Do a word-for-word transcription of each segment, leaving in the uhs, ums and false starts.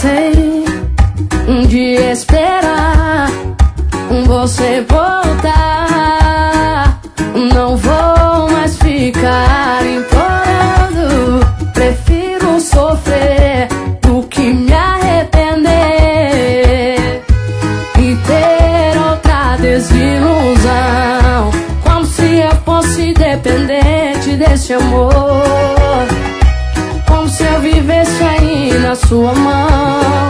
cansei de esperar você voltar. Não vou mais ficar implorando. Prefiro sofrer do que me arrepender e ter outra desilusão. Como se eu fosse dependente desse amor, como se eu vivesse aí na sua mão.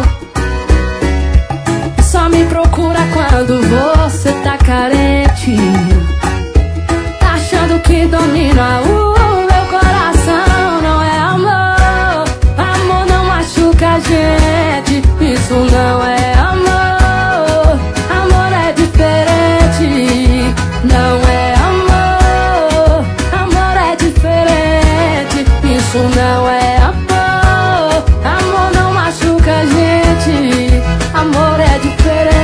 Só me procura quando você tá carente, tá achando que domina o meu coração. Não é amor, amor não machuca a gente. Isso não é amor, amor é diferente. Não é amor, amor é diferente. Isso não é amor, amor não machuca a gente. Amor é diferente.